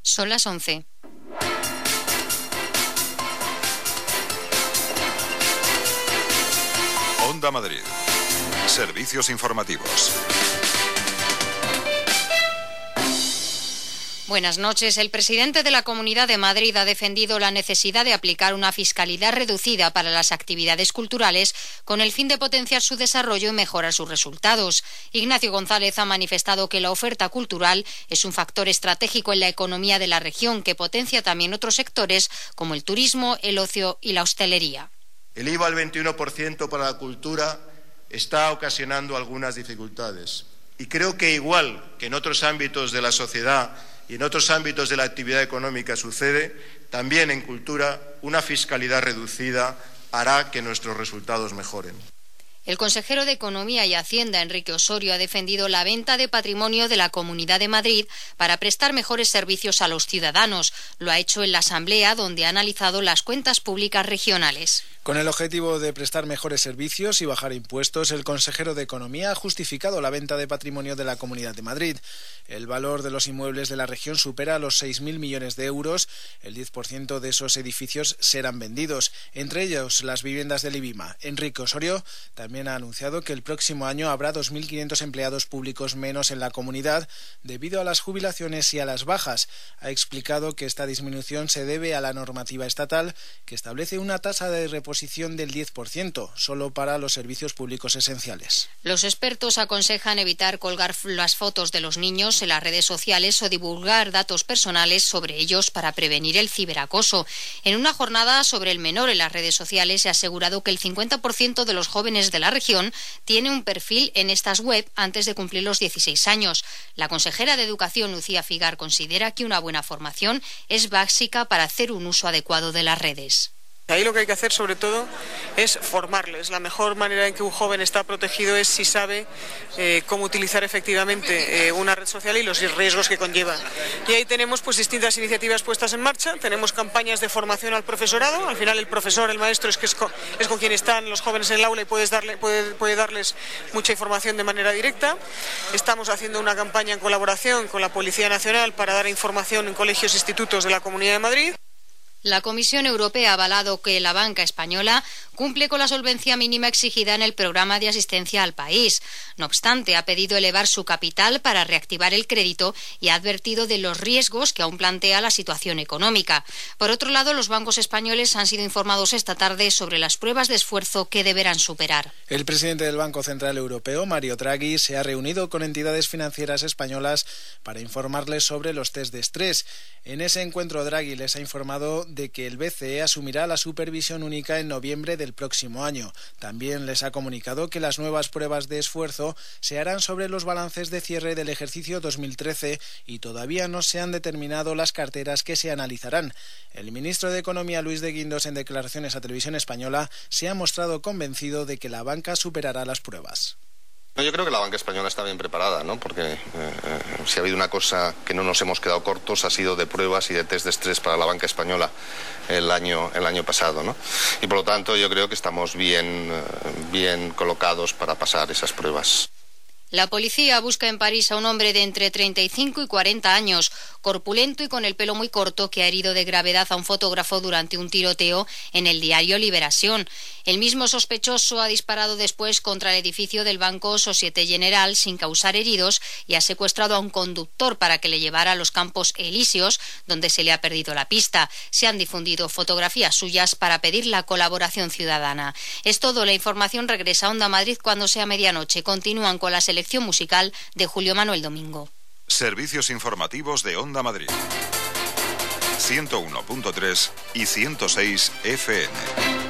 Son las 11. Onda Madrid. Servicios informativos. Buenas noches. El presidente de la Comunidad de Madrid ha defendido la necesidad de aplicar una fiscalidad reducida para las actividades culturales con el fin de potenciar su desarrollo y mejorar sus resultados. Ignacio González ha manifestado que la oferta cultural es un factor estratégico en la economía de la región que potencia también otros sectores como el turismo, el ocio y la hostelería. El IVA al 21% para la cultura está ocasionando algunas dificultades. Y creo que igual que en otros ámbitos de la sociedad y en otros ámbitos de la actividad económica sucede, también en cultura una fiscalidad reducida hará que nuestros resultados mejoren. El consejero de Economía y Hacienda, Enrique Osorio, ha defendido la venta de patrimonio de la Comunidad de Madrid para prestar mejores servicios a los ciudadanos. Lo ha hecho en la Asamblea, donde ha analizado las cuentas públicas regionales. Con el objetivo de prestar mejores servicios y bajar impuestos, el consejero de Economía ha justificado la venta de patrimonio de la Comunidad de Madrid. El valor de los inmuebles de la región supera los 6.000 millones de euros. El 10% de esos edificios serán vendidos, entre ellos las viviendas del IBIMA. Enrique Osorio también ha anunciado que el próximo año habrá 2.500 empleados públicos menos en la comunidad debido a las jubilaciones y a las bajas. Ha explicado que esta disminución se debe a la normativa estatal que establece una tasa de reposición del 10%, solo para los servicios públicos esenciales. Los expertos aconsejan evitar colgar las fotos de los niños en las redes sociales o divulgar datos personales sobre ellos para prevenir el ciberacoso. En una jornada sobre el menor en las redes sociales se ha asegurado que el 50% de los jóvenes de la región tiene un perfil en estas web antes de cumplir los 16 años. La consejera de Educación, Lucía Figar, considera que una buena formación es básica para hacer un uso adecuado de las redes. Ahí lo que hay que hacer sobre todo es formarles. La mejor manera en que un joven está protegido es si sabe cómo utilizar efectivamente una red social y los riesgos que conlleva. Y ahí tenemos pues distintas iniciativas puestas en marcha. Tenemos campañas de formación al profesorado. Al final el profesor, el maestro es con quien están los jóvenes en el aula y puede darles mucha información de manera directa. Estamos haciendo una campaña en colaboración con la Policía Nacional para dar información en colegios e institutos de la Comunidad de Madrid. La Comisión Europea ha avalado que la banca española cumple con la solvencia mínima exigida en el programa de asistencia al país. No obstante, ha pedido elevar su capital para reactivar el crédito y ha advertido de los riesgos que aún plantea la situación económica. Por otro lado, los bancos españoles han sido informados esta tarde sobre las pruebas de esfuerzo que deberán superar. El presidente del Banco Central Europeo, Mario Draghi, se ha reunido con entidades financieras españolas para informarles sobre los test de estrés. En ese encuentro, Draghi les ha informado de que el BCE asumirá la supervisión única en noviembre del próximo año. También les ha comunicado que las nuevas pruebas de esfuerzo se harán sobre los balances de cierre del ejercicio 2013 y todavía no se han determinado las carteras que se analizarán. El ministro de Economía, Luis de Guindos, en declaraciones a Televisión Española, se ha mostrado convencido de que la banca superará las pruebas. Yo creo que la banca española está bien preparada, ¿no? Porque si ha habido una cosa que no nos hemos quedado cortos ha sido de pruebas y de test de estrés para la banca española el año pasado, ¿no? Y por lo tanto yo creo que estamos bien colocados para pasar esas pruebas. La policía busca en París a un hombre de entre 35 y 40 años, corpulento y con el pelo muy corto, que ha herido de gravedad a un fotógrafo durante un tiroteo en el diario Liberación. El mismo sospechoso ha disparado después contra el edificio del Banco Société Générale sin causar heridos y ha secuestrado a un conductor para que le llevara a los Campos Elíseos, donde se le ha perdido la pista. Se han difundido fotografías suyas para pedir la colaboración ciudadana. Es todo. La información regresa a Onda Madrid cuando sea medianoche. Continúan con la selección musical de Julio Manuel Domingo. Servicios informativos de Onda Madrid. 101.3 y 106 FM.